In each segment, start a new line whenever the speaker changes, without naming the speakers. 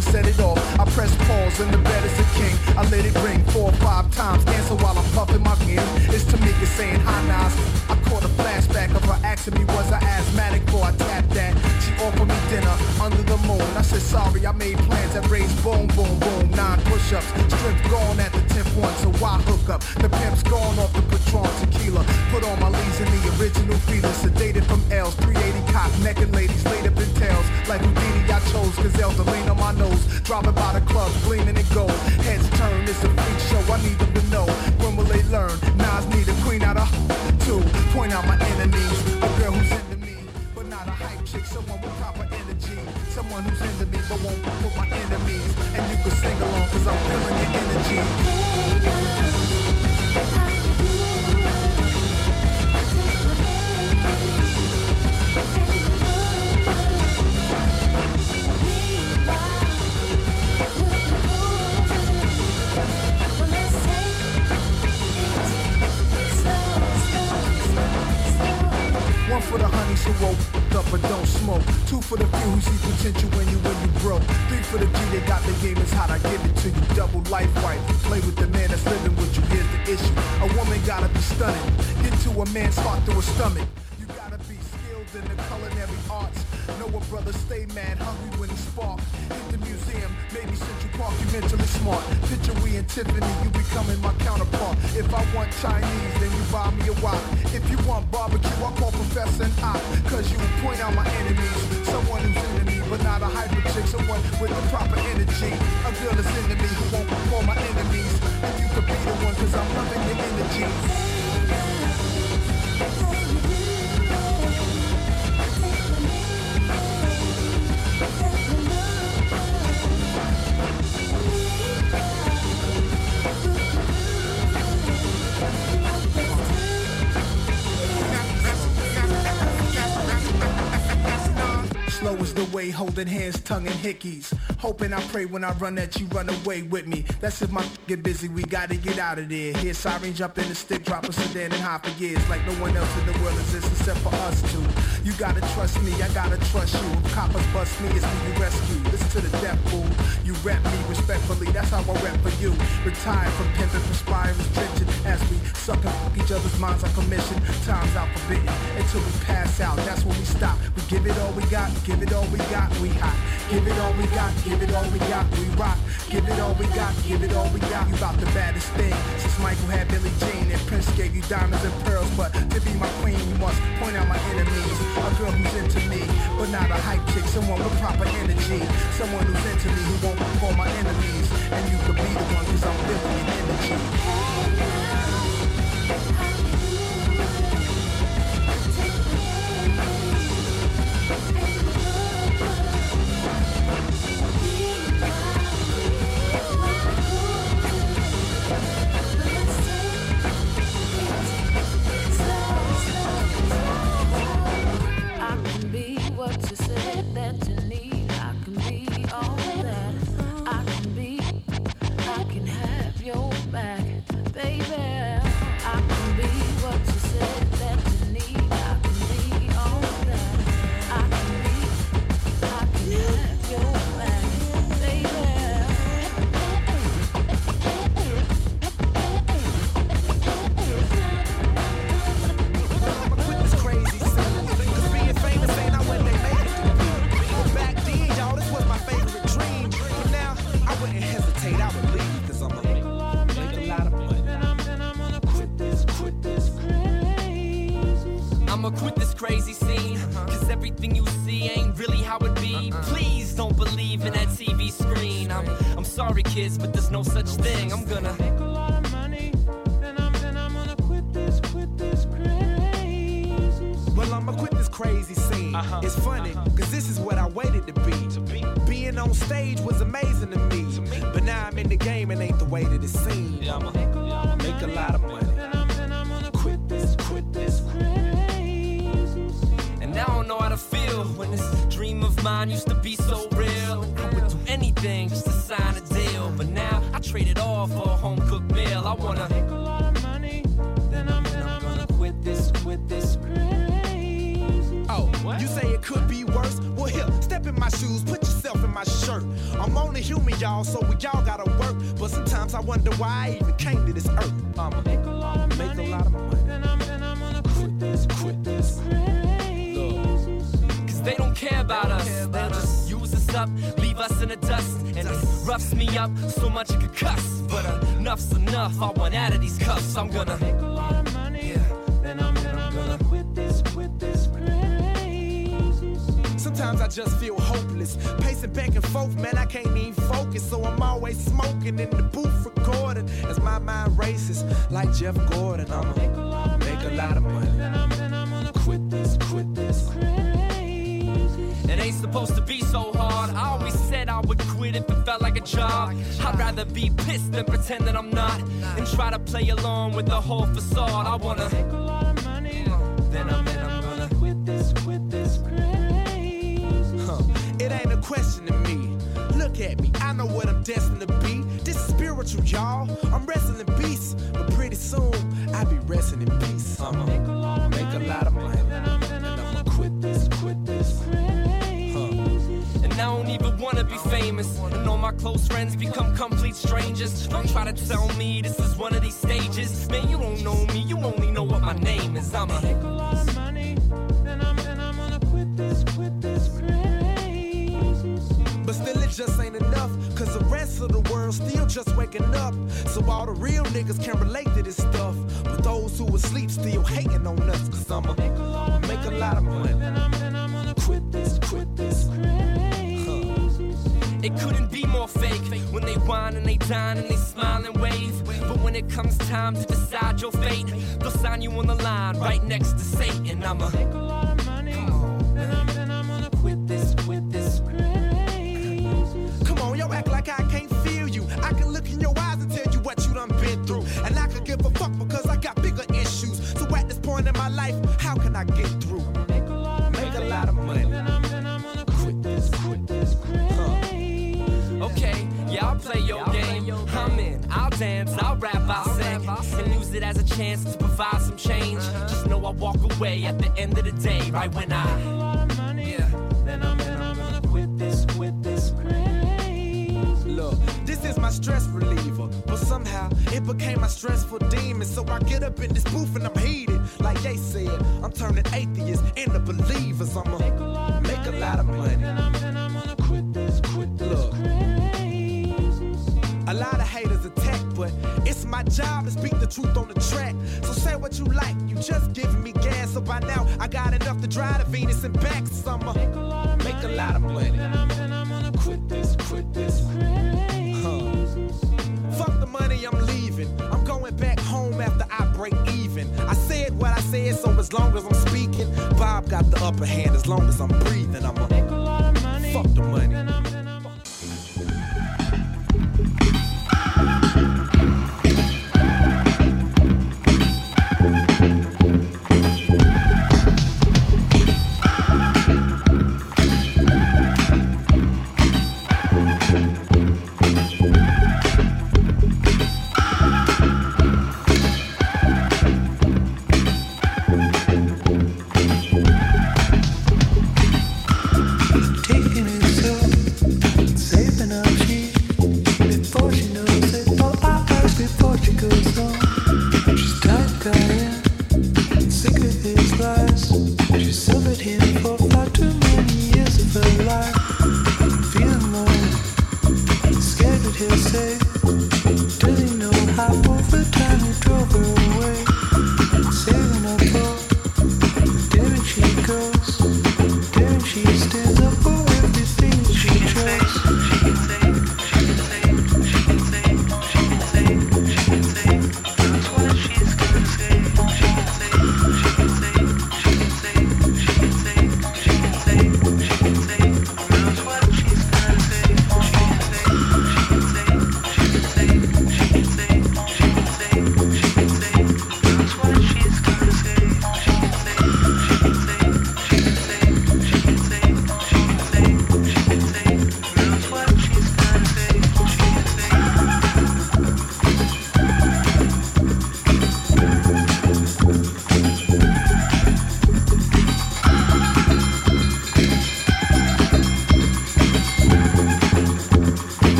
and set it off. I press pause and the bed is a king. I let it ring 4 or 5 times. Answer while I'm puffing my gear. It's Tamika saying hi Nas. I caught a flashback of her asking me was I asthmatic before I tapped that. She offered me dinner under the moon. I said sorry, I made plans that raised boom, boom, boom. 9 push-ups, strength gone at the 10th one, so why hook up? The pimp's gone off the Patron tequila. Put on my leaves in the original feeling. Sedated from L's, 380 cop, necking ladies laid up in tails. Like Houdini, I chose Gazelle's lean on my nose. Dropping by the clubs, gleaming in gold. Heads turn, it's a freak show, I need them to know. When will they learn? Nas need a queen out of two. Point out my enemies, a girl who's into me, but not a hype chick. Someone with proper energy, someone who's into me, but won't put my enemies. And you can sing along, cause I'm feeling your energy. One for the honeys who woke up but don't smoke. 2 for the few who see potential when you broke. 3 for the G, they got the game is hot, I give it to you. Double life wife, play with the man that's living with you. Here's the issue, a woman gotta be stunning. Get to a man's heart through a stomach. You gotta be skilled in the culinary arts. Know a brother stay mad, hungry when he spark. Hit the museum, maybe Central Park, you mentally smart. Picture we and Tiffany, you becoming my counterpart. If I want Chinese, then you buy me a wok. If you want barbecue, I call Professor and Ock. Cause you point out my enemies. Someone who's into me, but not a hyper chick. Someone with the proper energy. A girl that's into me who won't perform my enemies. And you could be the one, cause I'm loving your energy. Slow is the way, holding hands, tongue and hickeys. Hoping I pray when I run that you run away with me. That's if my get busy, we gotta get out of there. Hear siren jump in the stick, drop a sedan and hop for years. Like no one else in the world exists except for us two. You gotta trust me, I gotta trust you. If coppers bust me, it's me you rescue. Listen to the death fool. You rep me respectfully, that's how I rep for you. Retired from pimping, perspiring, restriction. As we suck up each other's minds on commission. Time's out forbidden until we pass out. That's when we stop. We give it all we got, give it all we got, we hot. Give it all we got, give it all we got, we rock. Give it all we got, give it all we got. You about the baddest thing since Michael had Billie Jean and Prince gave you diamonds and pearls. But to be my queen, you must point out my enemies. A girl who's into me, but not a hype chick. Someone with proper energy. Someone who's into me who won't perform my enemies. And you could be the one cause I'm feeling your energy.
Kids, but there's no such thing. I'm gonna make a lot of money, then I'm gonna quit this crazy.
Well, I'ma quit this crazy scene. It's funny, cause this is what I waited to be. Being on stage was amazing to me. But now I'm in the game and ain't the way that it seems. Yeah, I'ma make a lot of money, then I'm gonna quit this crazy.
And now I don't know how to feel when this dream of mine used to be so real. I would do anything just to sign a deal, but now I trade it all for a home cooked meal. I wanna make a lot of money, then I'm gonna quit this crazy.
Oh, what? You say it could be worse? Well, here, step in my shoes, put yourself in my shirt. hurt. I'm only human, y'all, so we all gotta work. But sometimes I wonder why I even came to this earth. I'ma make a lot of money, and I'm gonna quit this crazy.
Cause they don't care about us, they'll just use us up, leave us in the dust. And it roughs me up so much it could cuss. But enough's enough, I want out of these cuffs. I'm gonna
make a lot of money, and I'm gonna quit this crazy. Sometimes I just feel hopeless, pacing back and forth, man, I can't even focus. So I'm always smoking in the booth recording as my mind races like Jeff Gordon. I'ma make a lot of money, and I'm gonna quit this crazy.
It ain't supposed to be so hard. I always said I would quit if it felt like a job. I'd rather be pissed than pretend that I'm not, and try to play along with the whole facade. I wanna
make a lot of money, then I'm gonna quit this crazy. It ain't a question to me. Look at me, I know what I'm destined to be. This is spiritual, y'all. I'm wrestling beasts, but pretty soon I'll be resting in peace. I'ma make a lot of money, and I'ma quit this crazy.
And I don't even wanna be famous, and all my close friends become complete strangers. Don't try to tell me this is one of these stages. Man, you don't know me, you only know what my name is. I'ma
make a lot of money, and I'm gonna quit this crazy. But still it just ain't enough, cause the rest of the world still just waking up. So all the real niggas can relate to this stuff, but those who asleep still hating on us. Cause I'ma make a lot of money, and I'm gonna quit this crazy.
It couldn't be more fake. When they whine and they dine and they smile and wave. But when it comes time to decide your fate, they'll sign you on the line right next to Satan. I'ma
make a lot of money, and I'm gonna quit this crazy. Come on, yo, act like I can't feel you. I can look in your eyes and tell you what you done been through. And I could give a fuck because I got bigger issues. So at this point in my life, how can I get through? Make a lot of money, and I'm gonna quit this crazy.
Okay, yeah, I'll play your game. I'm in, I'll dance, I'll rap, I'll sing, and use it as a chance to provide some change. Just know I walk away at the end of the day, right when I
make a lot of money, then I'm gonna quit this crazy. Look, this is my stress reliever, but somehow it became my stressful demon. So I get up in this booth and I'm heated, like they said. I'm turning atheists into believers. I'ma make a lot of money, and I'm gonna quit this crazy. A lot of haters attack, but it's my job to speak the truth on the track. So say what you like, you just giving me gas. So by now I got enough to drive to Venus and back. So I'ma make a lot of money, and I'm gonna quit this crazy. Fuck the money, I'm leaving. I'm going back home after I break even. I said what I said, so as long as I'm speaking, Bob got the upper hand. As long as I'm breathing, I'ma make a lot of money. Fuck the money.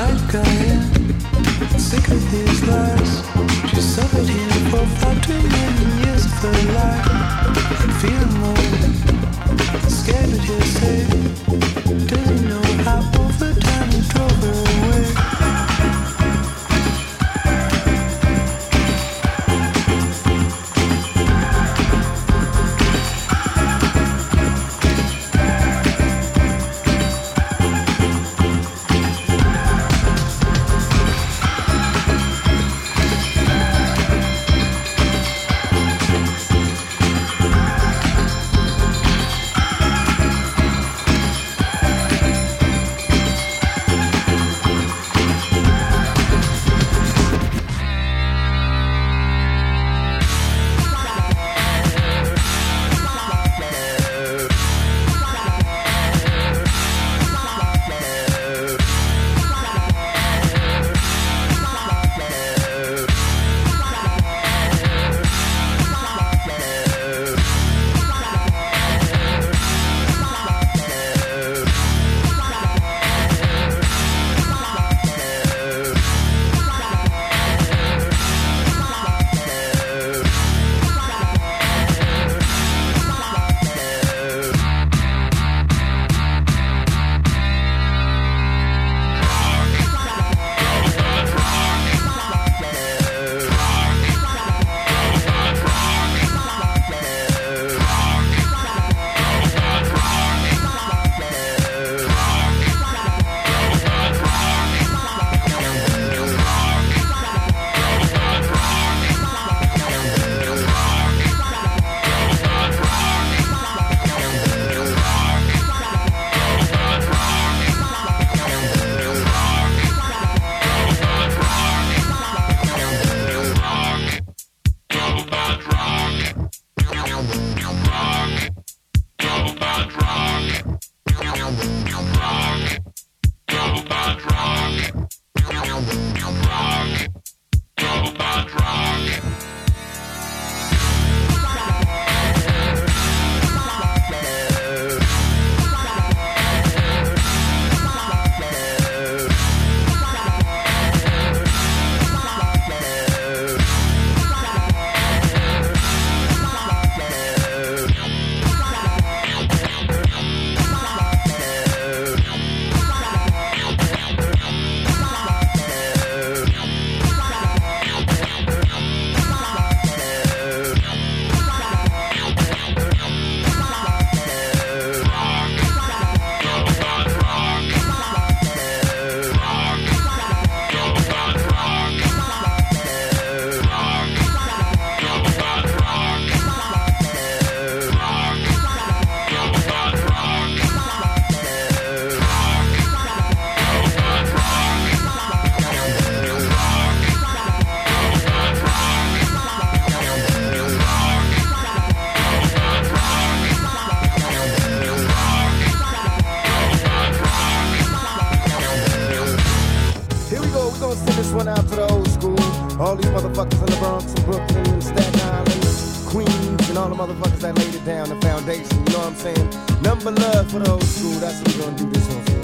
right guy in. Sick of his lies. She suffered here for far too many years of her life. Feeling low, scared of his head. Doesn't know how over time he drove her away.
one out to the old school. All these motherfuckers in the Bronx and Brooklyn and Staten Island, Queens, and all the motherfuckers that laid it down, the foundation, you know what I'm saying? Number love for the old school, that's what we're gonna do this one for.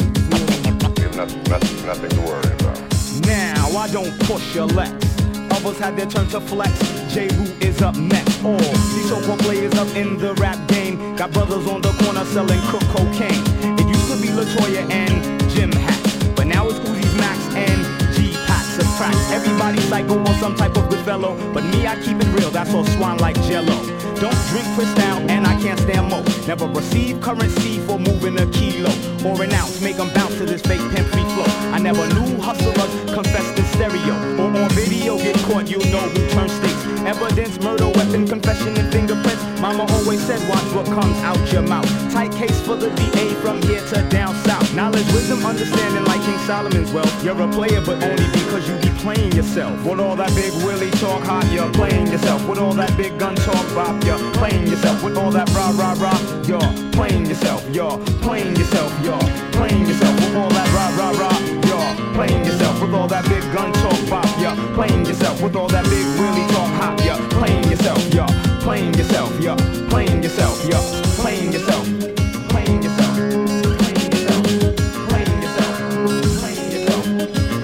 Nothing to worry about.
Now, I don't push your legs. Others had their turn to flex. J-Root is up next. All these so-called players up in the rap game got brothers on the corner selling cook cocaine. It used to be LaToya and Jim Hack, but now it's Uzi's Max and G-Packs of crack. Everybody psycho on some type of good fellow, but me, I keep it real, that's all swine like Jello. Don't drink Cristal and I can't stand mo. Never receive currency for moving a kilo or an ounce. Make them bounce to this fake pimp free flow. I never knew hustlers confessed in stereo or on video. Get caught, you know who turns states. Evidence, murder, weapon, confession, and fingerprints. Mama always said, watch what comes out your mouth. Tight case for the DA from here to down south. Knowledge, wisdom, understanding like King Solomon's wealth. You're a player, but only because you be playing yourself. With all that big Willie talk hot, you're playing yourself. With all that big gun talk bop, you're playing yourself. With all that rah rah rah, you're playing yourself. You're playing yourself. You're playing yourself. With all that rah rah rah, you're playing yourself. With all that big gun talk bop, you're playing yourself. With all that big Willie talk hot, you're playing yourself. You're playing yourself. You're playing yourself. You're playing yourself. Playing yourself. Playing yourself. Playing yourself. Playing yourself.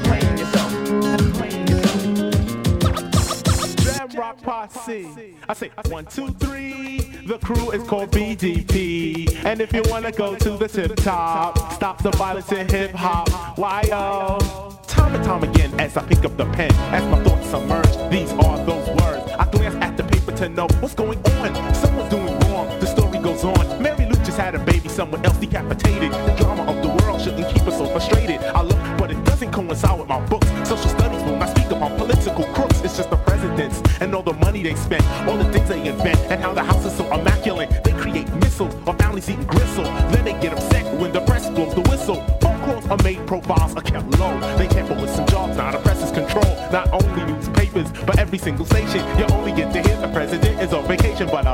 posse. I say 1, 2, 3. The crew is called BDP. And if you wanna go to the tip top, stop the violence in hip hop. Why yo? Time and time again as I pick up the pen, as my thoughts submerge, these are those words. I glance at the paper to know what's going on. Someone's doing wrong, the story goes on. Mary Lou just had a baby, someone else decapitated. The drama of the world shouldn't keep us so frustrated. I look, but it doesn't coincide with my books. Social studies will not speak upon political crooks. It's just the presidents and all the money they spend, all the things they invent, and how the house is so immaculate. They create missiles or families eating gristle. Then they get upset when the press blows the whistle. Phone calls are made, profiles are kept low. They tamper with some jobs, now the press is control. Not only newspapers, but every single station. You only get to hear the president is on vacation, but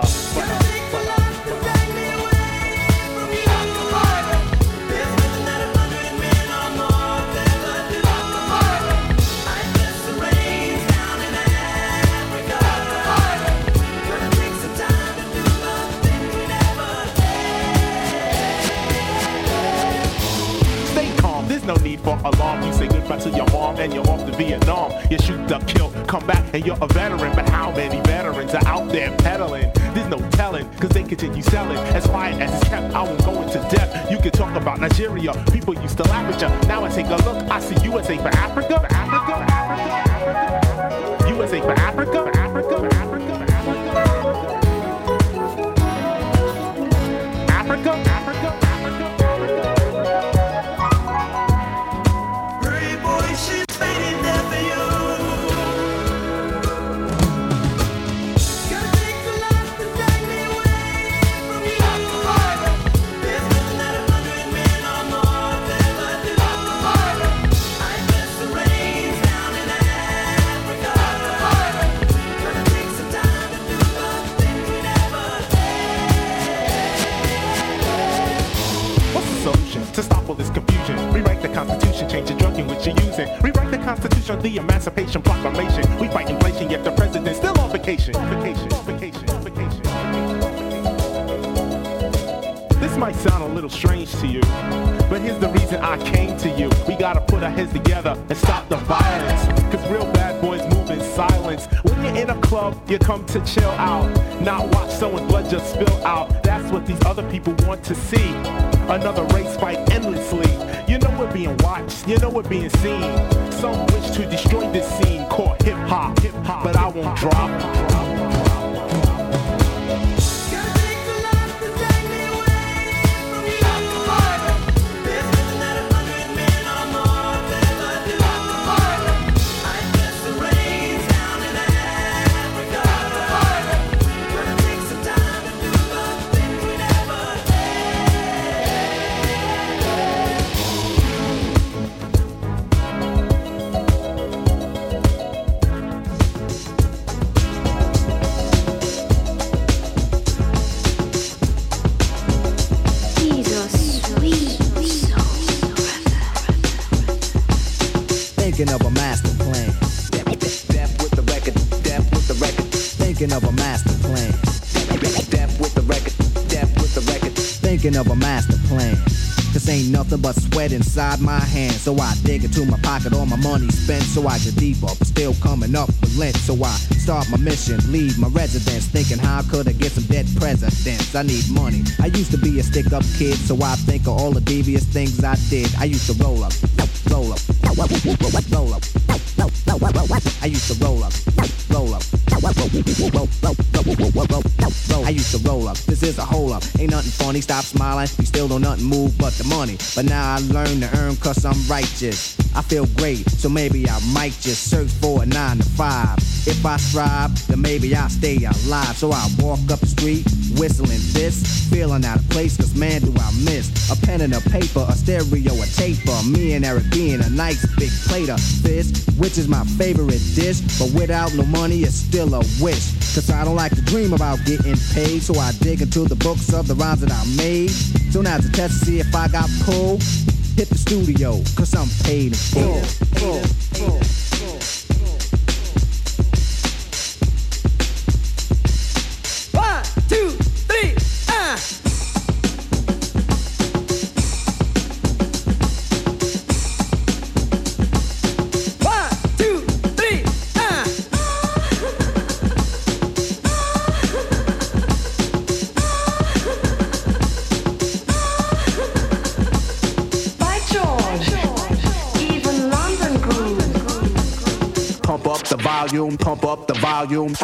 no need for alarm. You say goodbye to your mom and you're off to Vietnam. You shoot, duck, kill, come back and you're a veteran. But how many veterans are out there peddling? There's no telling, cause they continue selling. As quiet as it's kept, I won't go into depth. You can talk about Nigeria, people used to laugh at you. Now I take a look, I see USA for Africa, for Africa, for Africa, for Africa. USA for Africa, for Africa, for Africa, for Africa. Africa, Africa, Africa. To stop all this confusion, rewrite the Constitution, change the drug in which you're using. Rewrite the Constitution, the Emancipation Proclamation. We fight inflation, yet the president's still on vacation. Vacation, vacation, vacation. This might sound a little strange to you, but here's the reason I came to you. We gotta put our heads together and stop the violence, cause real bad boys move in silence. When you're in a club, you come to chill out, not watch someone's blood just spill out. That's what these other people want to see. Another race fight endlessly. You know we're being watched, you know we're being seen. Some wish to destroy this scene called hip-hop, but I won't drop.
Thinking of a master plan. Death with the record. Death with the record. Thinking of a master plan. Death with the record. Death with the record. Thinking of a master plan. This ain't nothing but sweat inside my hands. So I dig into my pocket, all my money spent. So I get deeper, but still coming up with lint. So I start my mission, leave my residence, thinking how could I get some dead presidents? I need money. I used to be a stick-up kid, so I think of all the devious things I did. I used to roll up, roll up, roll up, roll up. I used to roll up, roll up, I used to roll up. This is a hole up. Ain't nothing funny. Stop smiling. You still don't nothing move but the money. But now I learn to earn cause I'm righteous. I feel great, so maybe I might just search for a 9 to 5. If I strive, then maybe I'll stay alive. So I walk up the street, whistling this, feeling out of place, cause man do I miss a pen and a paper, a stereo, a taper. Me and Eric being a nice big plate of fish, which is my favorite dish. But without no money, it's still a wish. Cause I don't like to dream about getting paid. So I dig into the books of the rhymes that I made. So now to test to see if I got pulled, hit the studio, cause I'm paid in full. One, two, three, One, two, three,
volume, pump up the volume.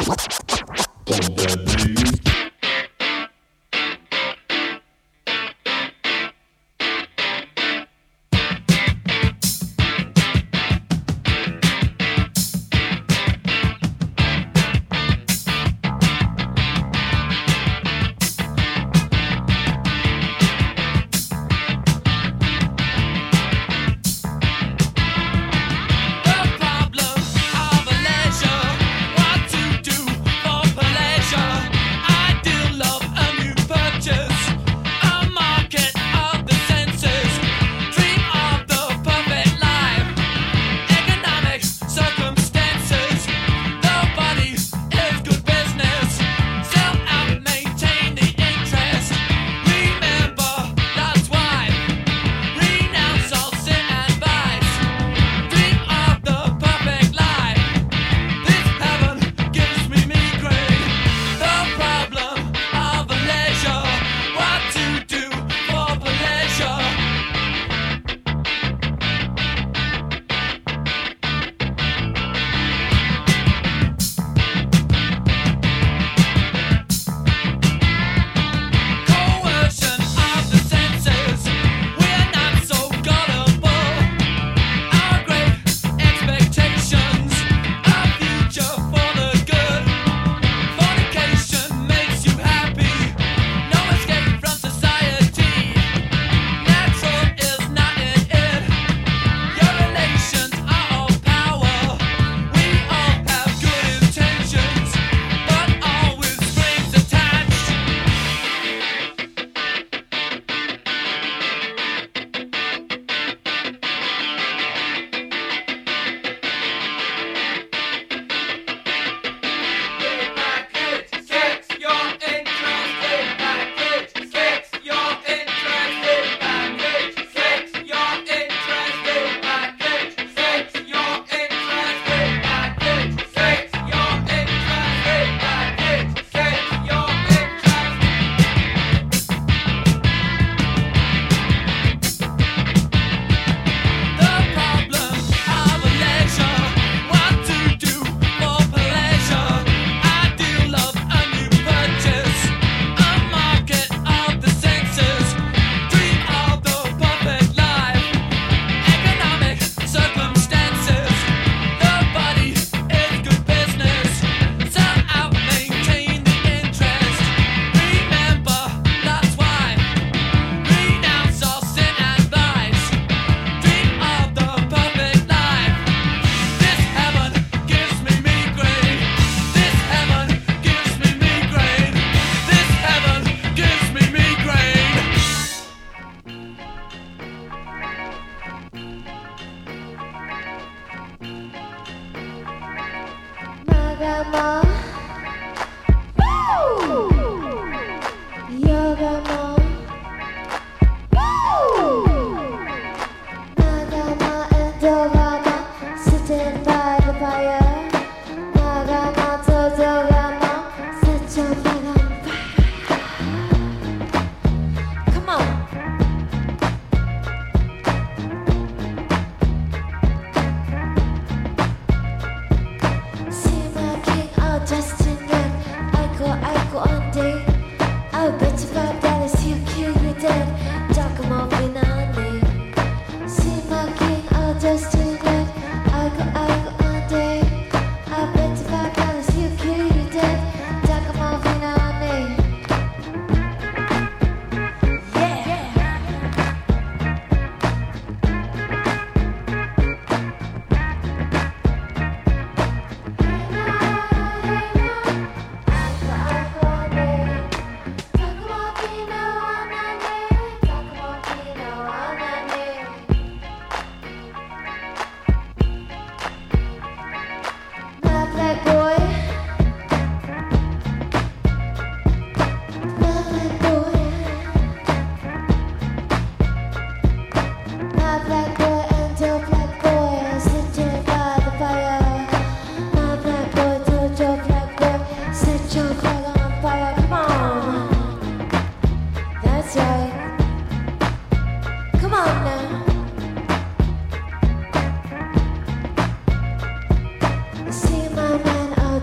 Just tonight, I go on day.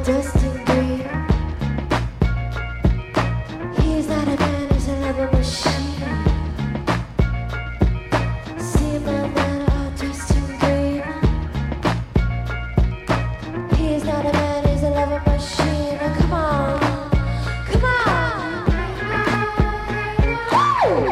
dusty breed. He's not a man, he's another machine. See my man all dressed in green. He's not a man, he's a lover machine. Now come on, come on. Woo!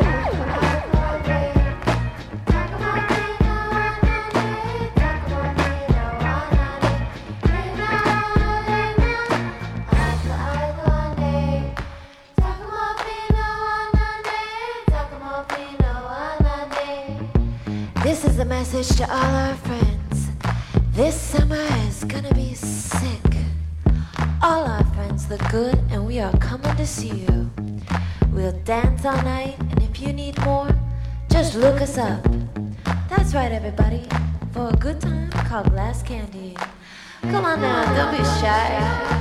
This is a message to all our friends. This summer is gonna be sick. All our friends look good and we are coming to see you. We'll dance all night and if you need more, just look us up. That's right everybody, for a good time called Glass Candy. Come on now, don't be shy.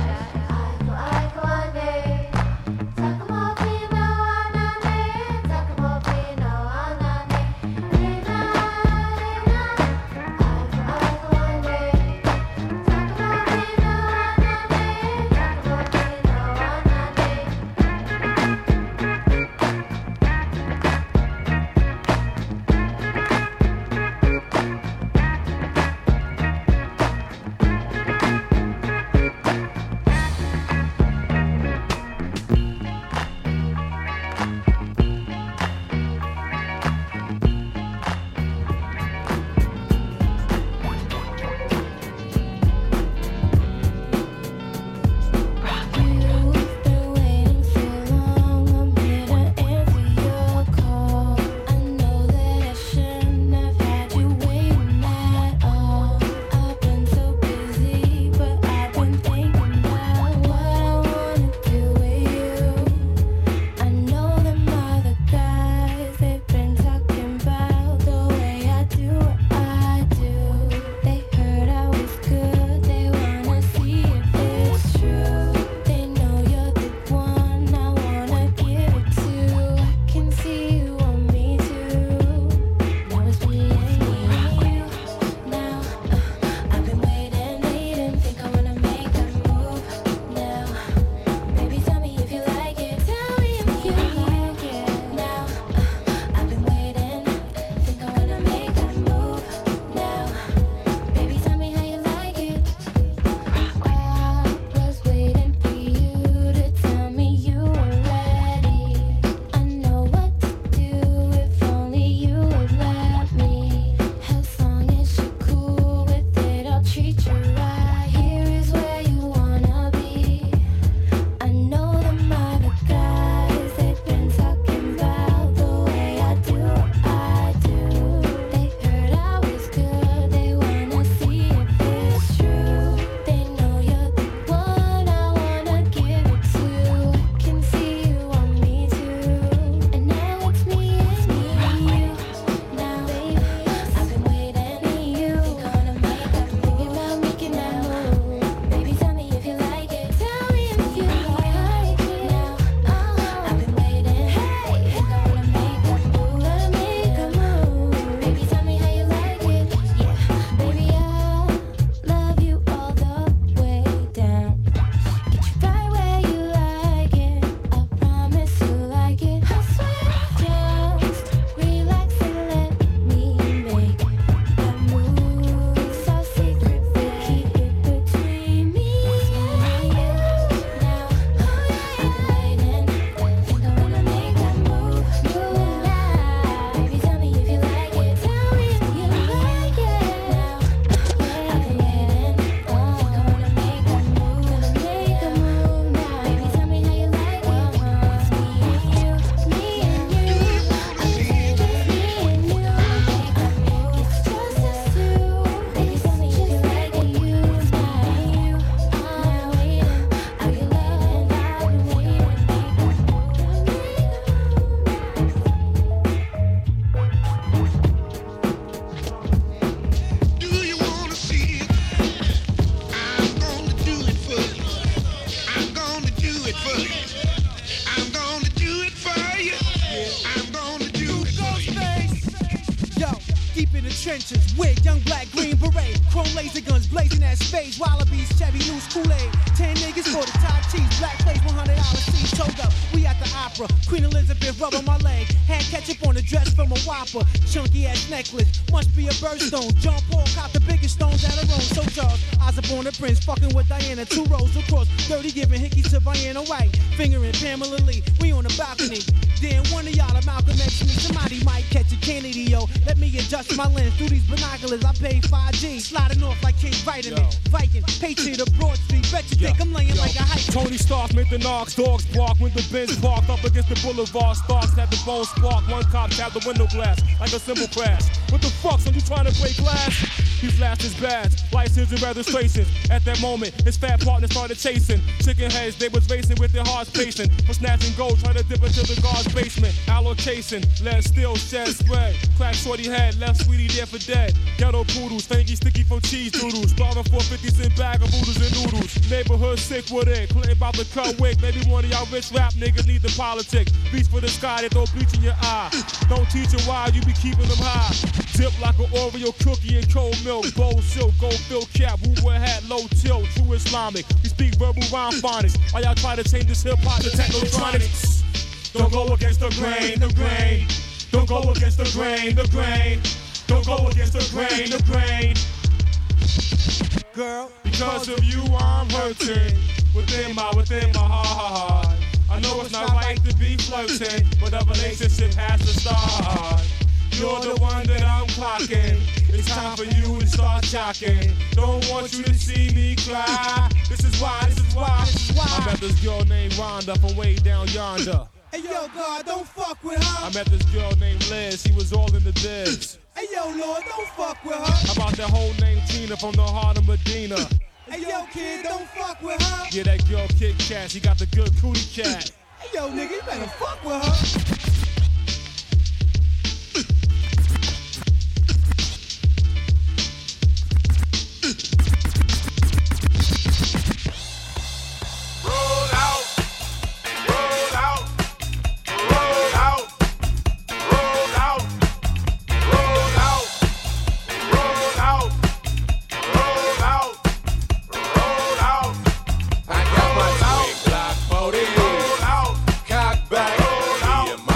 trenches. Wig, young black, green beret. Chrome laser guns blazing at spades. Wallabies, Chevy, loose Kool-Aid. 10
niggas for the top cheese, black place, $100 seats. Told up, we at the opera. Queen Elizabeth rub on my leg. Had ketchup on the dress from a Whopper. Chunky ass necklace, must be a birthstone. John Paul caught the biggest stones at her own. So Charles, Osborne the Prince, fucking with Diana. 2 rows across, 30 giving hickeys to Diana White. Fingering Pamela Lee, we on the balcony. Then one of y'all, Malcolm X me. Somebody might catch a Kennedy, yo. Let me adjust my lens through these binoculars. I pay 5G, sliding off like King Vitamin. Viking, Patriot of Broad Street. Bet you think I'm laying like a hike.
Tony Stark made the knocks, dogs bark when the Benz parked up against the boulevard. Starks had the bone spark, one cop tapped the window glass like a cymbal crash. What the fuck, son, you trying to break glass? He flashed his badge, license and registration. At that moment, his fat partner started chasing. Chicken heads, they was racing with their hearts pacing. For snatching gold, trying to dip into the guard's basement. Allocation, lead still, shed spread. Crack shorty head, left sweetie there for dead. Ghetto poodles, fangy sticky from cheese doodles. Starving for a 50-cent bag of oodles and noodles. Neighborhood sick with it, Clinton about to cut wig. Maybe one of y'all rich rap niggas need the politics. Reach for the sky, they throw bleach in your eye. Don't teach them why, you be keeping them high. Dip like an Oreo cookie in cold milk. Gold silk, gold fill cap, Wu hat, low tilt, true Islamic. We speak verbal rhyme phonics. Why y'all try to change this hip hop to technotronics? Don't go against the grain, the grain. Don't go against the grain, the grain. Don't go against the grain, the grain. Girl, because of you I'm hurting. Within my heart. I know it's not right to be flirting, but a relationship has to start. You're the one that I'm clocking. It's time for you to start jocking. Don't want you to see me cry. This is why. I met this girl named Rhonda from way down yonder.
Hey yo, God, don't fuck with her.
I met this girl named Liz, she was all in the biz.
Hey yo, Lord, don't fuck with her.
How about that whole name Tina from the heart of Medina?
Hey yo, kid, don't fuck with her.
Yeah, that girl Kit Kat, she got the good cootie cat.
Hey yo, nigga, you better fuck with her.
Cock back,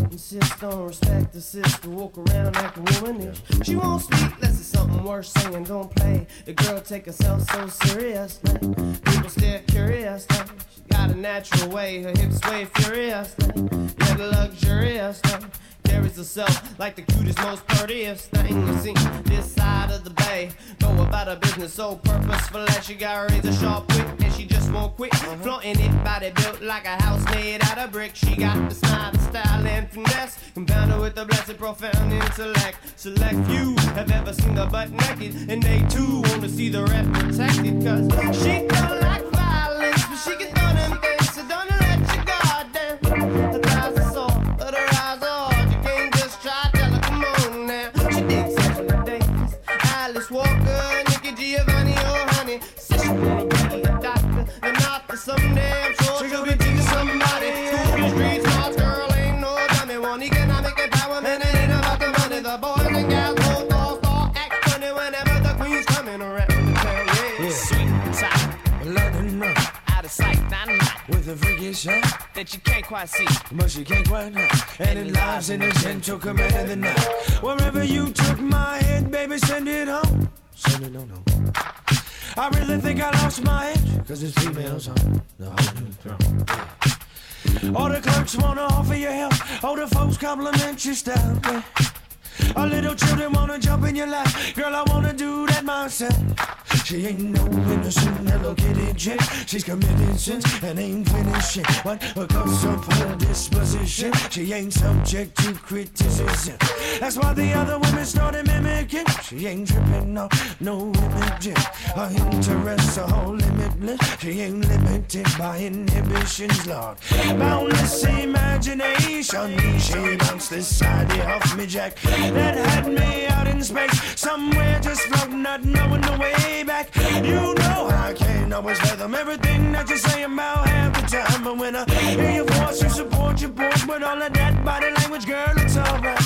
Insist on respect the sister, walk around like a womanish. She won't speak unless it's something worth saying. Don't play. The girl take herself so seriously. People stare curiously. She got a natural way, her hips sway furiously. Yet luxuriously. Carries herself like the cutest, most prettiest thing you see. This side of the bay, go about her business so purposeful that she got razor sharp wit and she just won't quit. Flaunting it, body built like a house made out of brick. She got the smile, the style, and finesse, compounded with the blessed, profound intellect. Select few have ever seen her butt naked, and they too want to see the rep protected. Cause she don't like violence, but she can throw them things, so don't let your guard down. Her thighs are soft, but her eyes are hard. You can't just try, tell her, come on now. She digs Angela Davis, Alice Walker, Nikki Giovanni, or honey. Says she wanna be a doctor, and author someday. I'm sure she'll be teaching somebody. School the street smarts, girl ain't no dummy. One economic empowerment, it ain't about the money. The boys and gals both all act funny whenever the queen's coming around the town. Yeah.
Sweet and tight, London out of sight, dynamite with a freakish shot that you can't quite see,
but she can't quite hide. And it lies in the gentle command of the night. Wherever you took my head, baby, send it home. Send it on home. I really think I lost my edge, cause it's females on the whole new throne. All the clerks wanna offer you help, all the folks compliment your style. Yeah. All little children wanna jump in your lap, girl, I wanna do that myself. She ain't no innocent Hello Kitty chick. She's committed sins and ain't finished shit. But because of her disposition, she ain't subject to criticism. That's why the other women started mimicking. She ain't tripping, no imaging. Her interests are all limitless. She ain't limited by inhibitions, Lord. Boundless imagination. She bounced this idea off me, Jack. That had me out in space, somewhere just floating, not knowing the way back. You know I can't always fathom everything that you say about half the time, but when I hear your voice, you support your voice with all of that body language, girl, it's alright.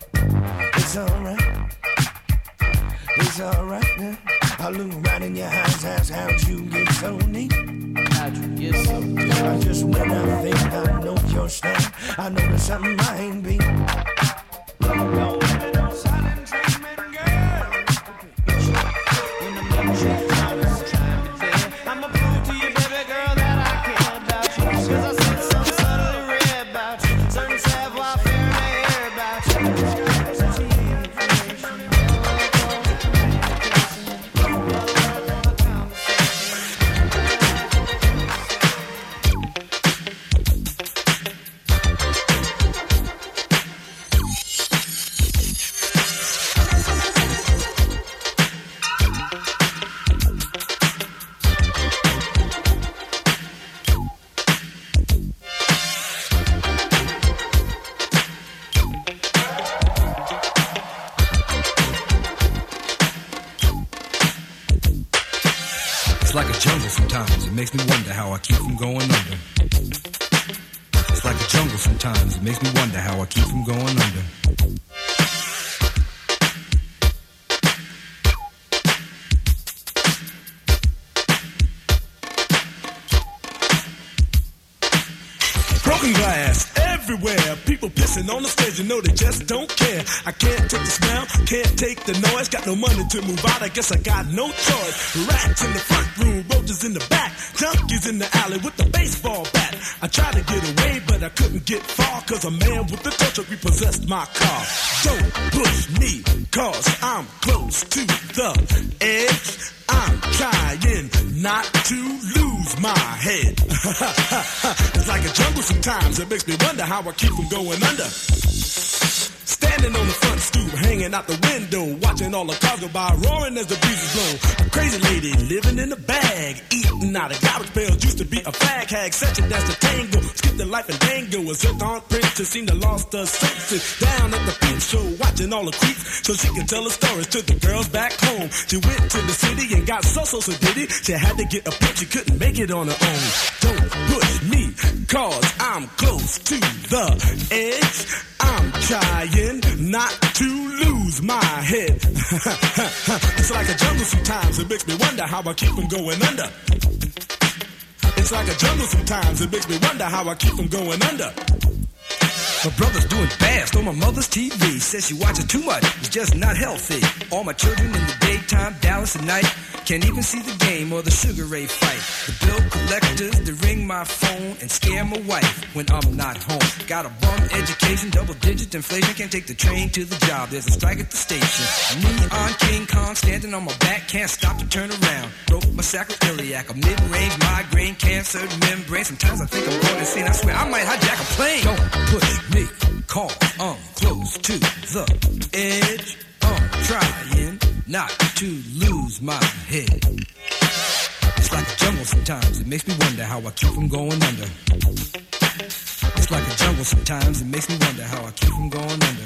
It's alright. It's alright, yeah. I look right in your eyes, ask how'd you get so neat?
How'd you get so neat?
I just when I think I know your style, I know there's something I ain't be. Don't live it on silent treatment, girl. When I'm in check, I'ma prove to you, baby girl, that I care about you. Cause I said something subtly read about you. Certain savoir-faire in the air about you.
It's like a jungle sometimes, it makes me wonder how I keep from going under. It's like a jungle sometimes, it makes me wonder how I keep from going under. Broken glass everywhere, people pissing on the stage, you know they just don't care. I can't take the smell, can't take the noise, got no money to move out, I guess I got no choice. Rats in the front room, roaches in the back, junkies in the alley with the baseball bat. I tried to get away, but I couldn't get far, cause a man with a tow truck repossessed my car. Don't push me, cause I'm close to the edge. I'm trying not to lose my head. It's like a jungle sometimes, it makes me wonder how I keep from going under. Standing on the front stoop, hanging out the window, watching all the cars go by, roaring as the breeze is blown. A crazy lady living in a bag, eating out of garbage pails, used to be a fag hag, such a dance to tango, skipped the life and dango, a zircon princess seemed to lost her senses. Down at the peep show, watching all the creeps, so she can tell her stories to the girls back home. She went to the city and got so did it. She had to get a pimp, she couldn't make it on her own. Don't push me, cause I'm close to the edge. I'm trying not to lose my head. It's like a jungle sometimes, it makes me wonder how I keep from going under. It's like a jungle sometimes, it makes me wonder how I keep from going under. My brother's doing fast on my mother's TV. Says she watches too much, it's just not healthy. All my children in the daytime, Dallas at night. Can't even see the game or the Sugar Ray fight. The bill collectors, they ring my phone and scare my wife when I'm not home. Got a bum education, double-digit inflation. Can't take the train to the job, there's a strike at the station. Neon King Kong standing on my back, can't stop to turn around. Broke my sacroiliac, a mid-range migraine, cancer membrane. Sometimes I think I'm going insane, I swear I might hijack a plane. Don't push me, cause I'm close to the edge. I'm trying not to lose my head. It's like a jungle sometimes, it makes me wonder how I keep from going under. It's like a jungle sometimes, it makes me wonder how I keep from going under.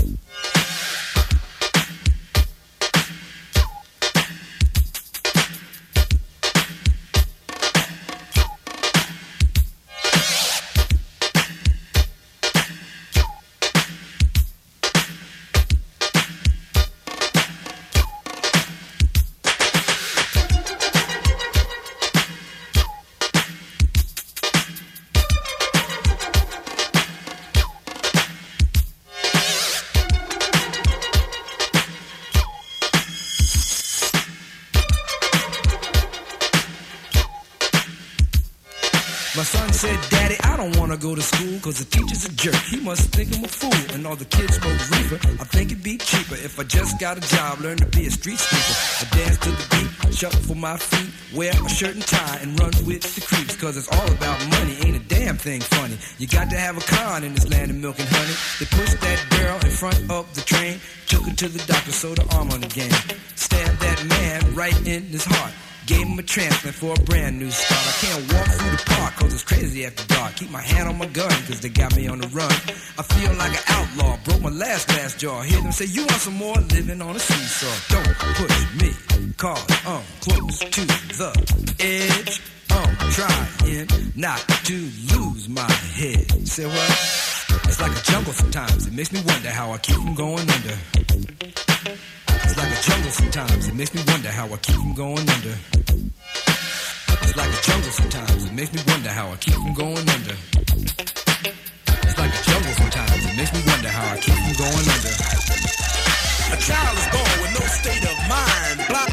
Go to school cause the teacher's a jerk. He must think I'm a fool and all the kids smoke reefer. I think it'd be cheaper if I just got a job, learn to be a street sweeper. I dance to the beat, shuffle my feet, wear a shirt and tie and run with the creeps. Cause it's all about money, ain't a damn thing funny. You got to have a con in this land of milk and honey. They pushed that girl in front of the train, took her to the doctor, sewed her arm on the game. Stabbed that man right in his heart. Gave him a transplant for a brand new start. I can't walk through the park cause it's crazy after dark. Keep my hand on my gun cause they got me on the run. I feel like an outlaw, broke my last glass jaw. Hear them say you want some more, living on a seesaw. Don't push me cause I'm close to the edge. I'm trying not to lose my head. Say what? It's like a jungle sometimes, it makes me wonder how I keep from going under. It's like a jungle sometimes, it makes me wonder how I keep from going under. It's like a jungle sometimes, it makes me wonder how I keep from going under. It's like a jungle sometimes, it makes me wonder how I keep from going under. A child is born with no state of mind. Blah.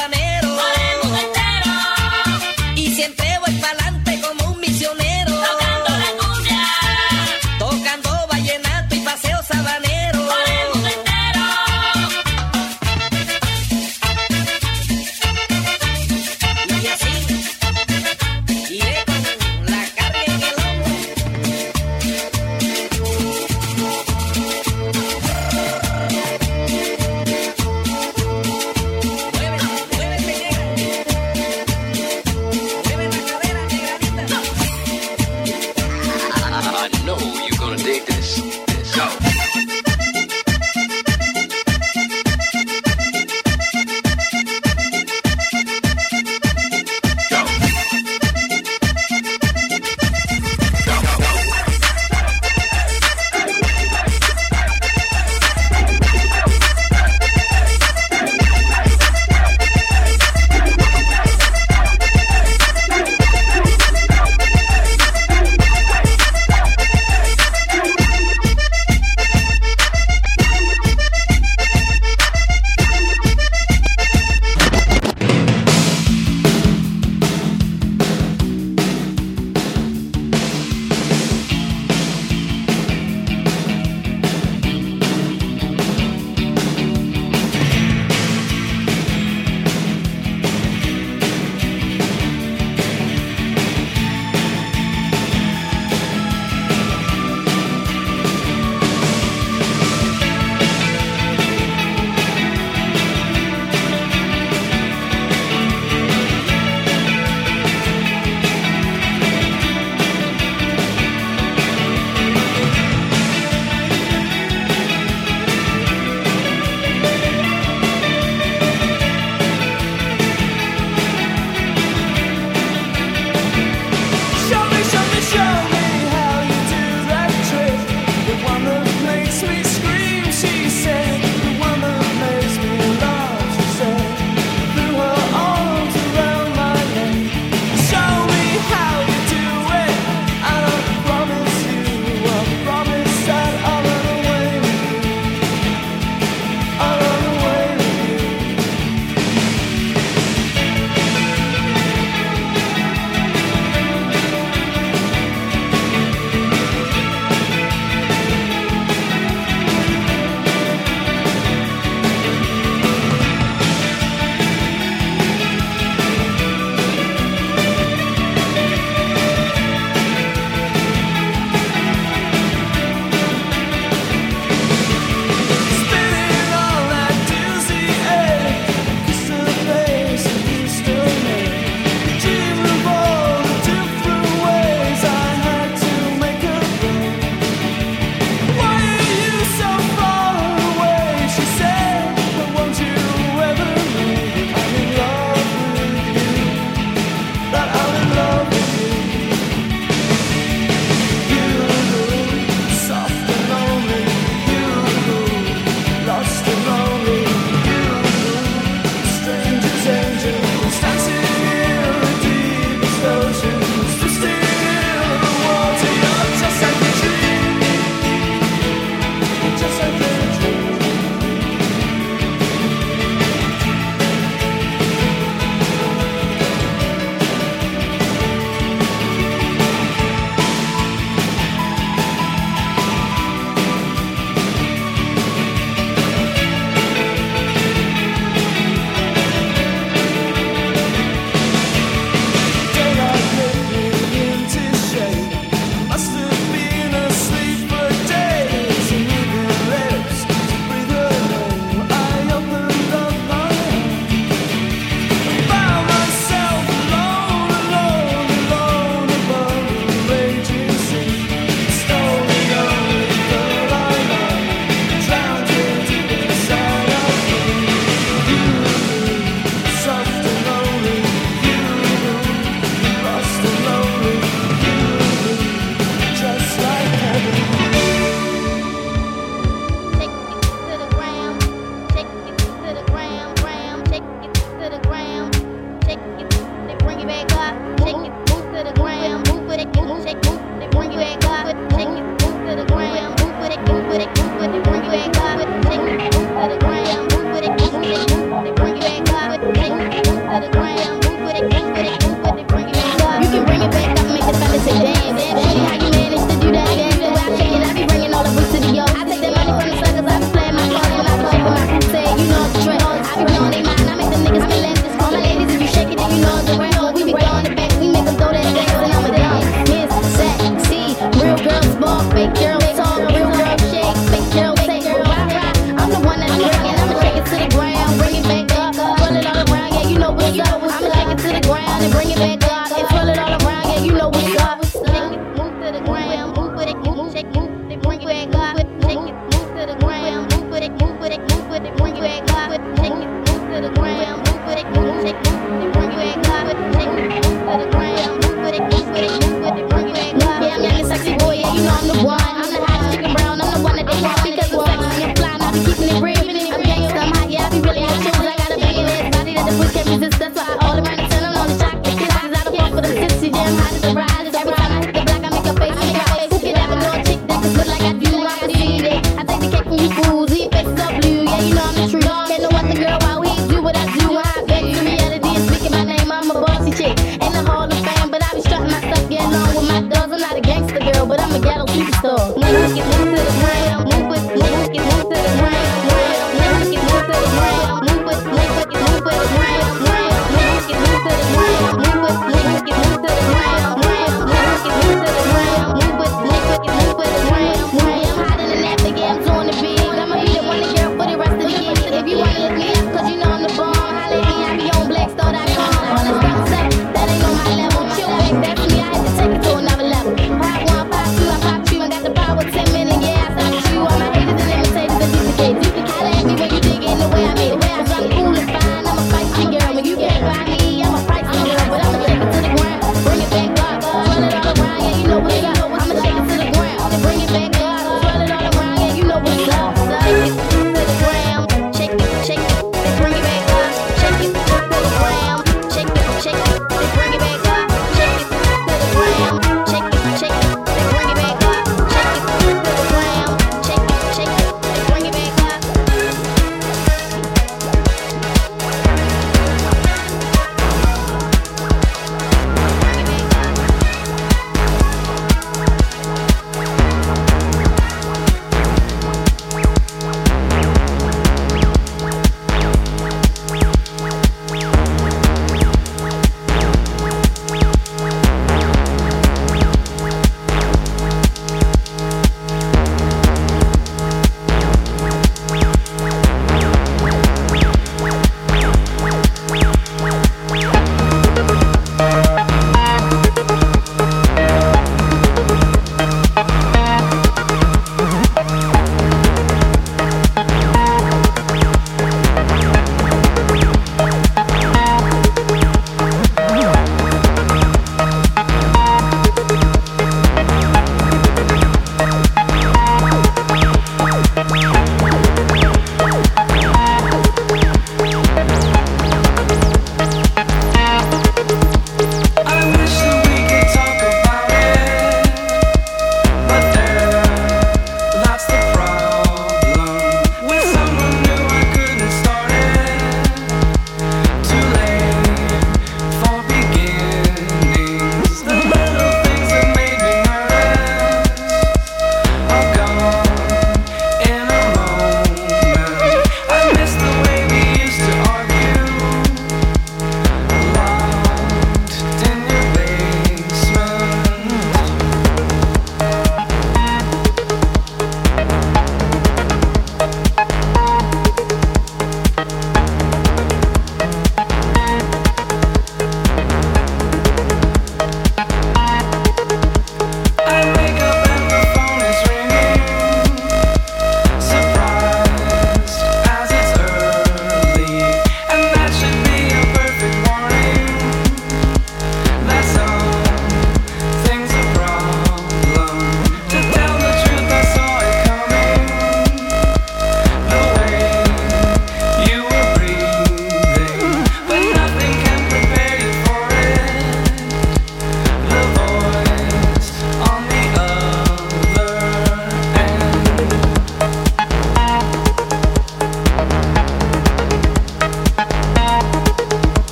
Siempre voy pa'lante como un misionero. Make girls talk, real girl shake, make girls say, I'm the one that's bringing. I'ma shake it to the ground, bring it back up, pull it all around, yeah, you know what's up. I'ma take it to the ground and bring it back up, and pull it all around, yeah, you know what's up. Move to the ground, move with it, move, shake, move, bring it back up, shake it, move to the ground, move with it, move with it, move with it, bring it back up, shake it, move to the ground, move with it, move, shake, move, bring it back up, shake it, move to the ground, move with it, move with it, move with it, bring it back up. Yeah, I'm young and sexy boy, yeah, you know I'm the one. I'm the hottest chicken brown, I'm the one that they want because I'm sexy and fly, and I be keeping it real. I'm gangsta, I'm hot, yeah, I be really hot shoes. I got a bangin' ass body that the push can't resist. That's why all around the town I'm on the shock. The kisses out of fall for the sissy, damn hot as a ride. Every time I hit the block, I make a face, make a face. Who can have a door chick that just look like I do? I can see that. I take the cake from you fools, these faces are blue. Yeah, you know I'm the truth. Can't know what the girl while we do what I do. When I back to reality and speaking my name, I'm a bossy chick. Ain't the Hall of Fame, but I be strutting my stuff, getting on with my dogs. I'm not a gangster girl, but I'm a ghetto superstar. Move it, move to the ground, move it, move it, move to the ground. That's me, I had to take it to another level. Pop one, pop two, I pop you, I got the power 10 minutes, yeah, I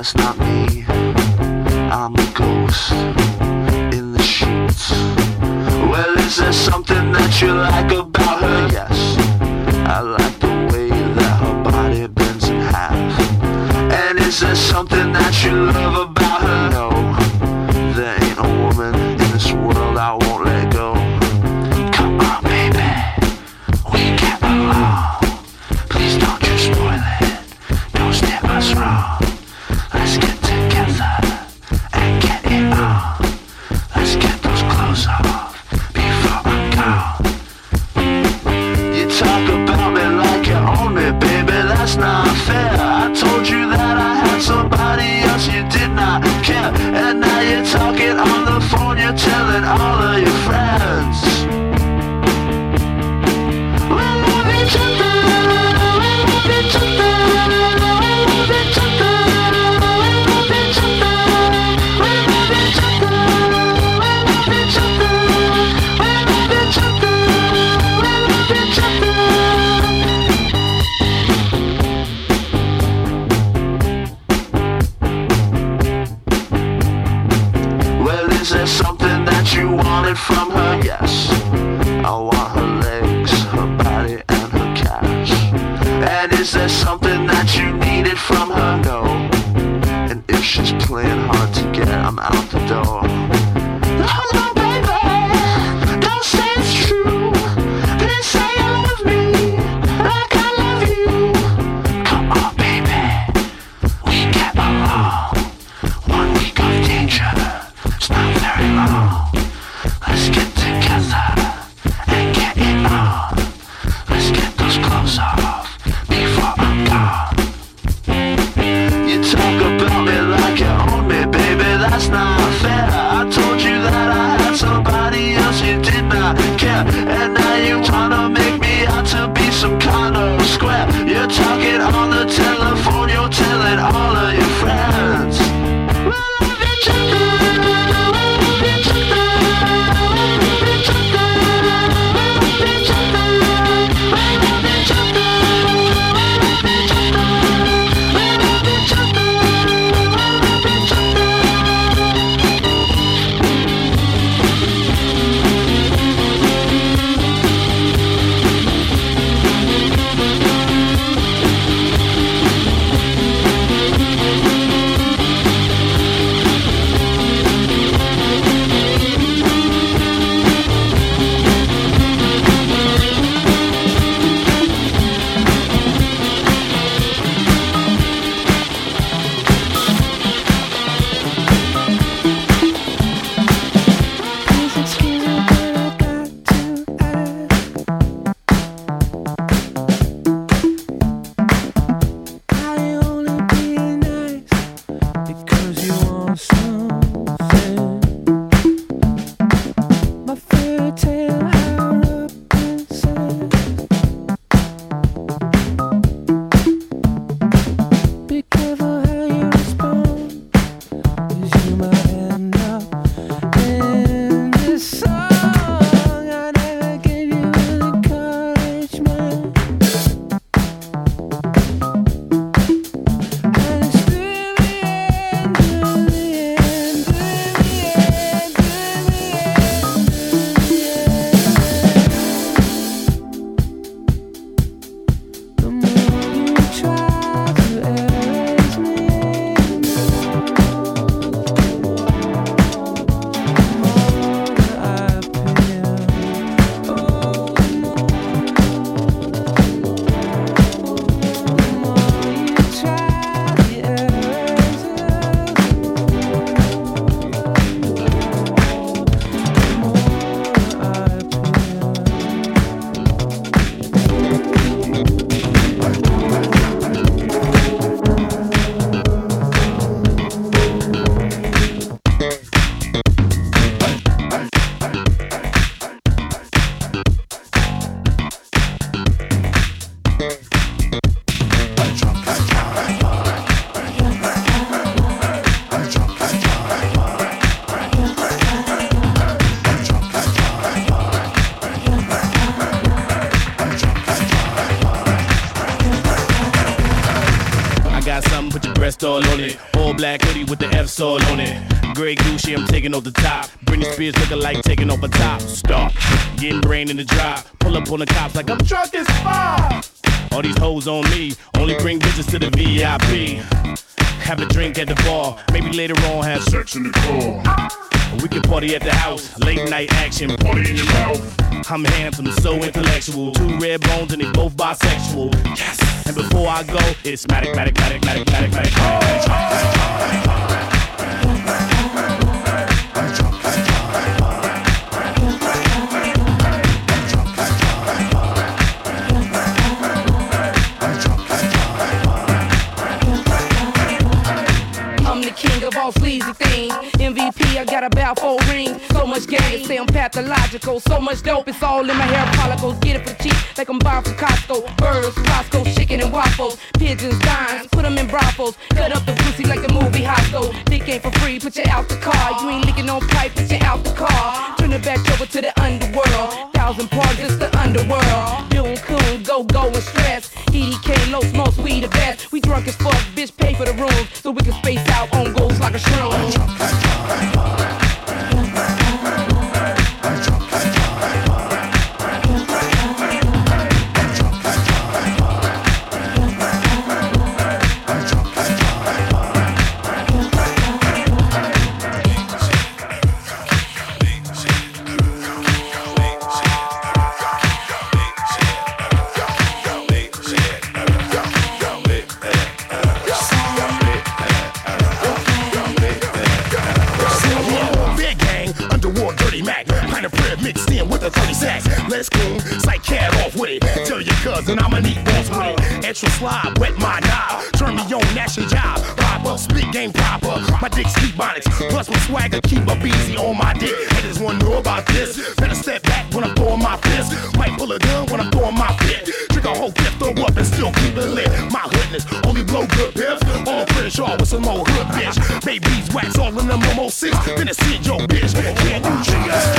it's not me. I'm the ghost in the sheets. Well, is there something that you like about her? Yes, I like the way that her body bends in half. And is there something that you love about her? No, there ain't a woman in this world I won't let go. Come on, baby, we get along. Please don't you spoil it, don't step us wrong. Let's get together and get it on. Let's get those clothes off before I'm gone. You talk about me like you own me, baby, that's not fair. I told you that I had somebody else, you did not care. And now you're talking on the phone, you're telling all of your friends. We love each other, we love each other, we love each other, we love each other, we love each other, we love each other, we love each other, we love each other. Well, is there something that you wanted from her? Yes, I want her legs, her body, and her cash. And is there something that you needed from her? No. And if she's playing hard to get, I'm out the door. No, no, baby, don't say it's true. Please say you love me like I love you. Come on, baby, we get along. 1 week of danger, it's not very long. Let's get together and get it on. Let's get those clothes off before I'm gone. You talk about me like you own me, baby, that's not fair. I told you that I had somebody else, you did not care. And now you wanna make me out to be some kind of square. You're talking on the telephone, you're telling all of your friends. We love each other, we love each other, we love each other, we love each other, we love each other, we love each other, we love each other, we love each other.
something, put your breast all on it. All black hoodie with the F soul on it. Grey Gucci, I'm taking off the top. Britney Spears looking like taking off a top. Stop, getting brain in the drop. Pull up on the cops like I'm drunk as fuck. All these hoes on me, only bring bitches to the VIP. Have a drink at the bar, maybe later on have sex in the car. We can party at the house, late night action, party in your mouth. I'm handsome, so intellectual. 2 red bones and they both bisexual. Yes. And before I go, it's matic.
I'm the king of all sleazy things. MVP, I got a bow for rings. So much game, say I'm pathological. So much dope, it's all in my hair follicles. Get it for cheap, like I'm buying from Costco. Burgers, Roscoe, chicken and waffles. Pigeons, dimes, put them in brothels. Cut up the pussy like the movie Hostel. Dick ain't for free, put you out the car. You ain't licking on pipe, put you out the car. Turn it back over to the underworld. 1,000 parts, it's the underworld. Doom, coon, go and stress. EDK, low smokes, we the best. We drunk as fuck, bitch, pay for the room. So we can space out on goals like a shroom.
Let's go, psych cat off with it. Tell your cousin I'm a neat boss with it. Extra slide, wet my knob. Turn me on, that's your job. Pop up, spit game proper. My dick's keep bonnets. Plus my swagger keep up easy on my dick. Haters wanna know about this. Better step back when I'm throwing my fist. Might pull a gun when I'm throwing my fit. Trick a whole fifth, throw up and still keep it lit. My goodness, only blow good piff. All finish all with some more hood bitch. Babies wax all in them almost 6. Then it's your bitch. Can't do triggers.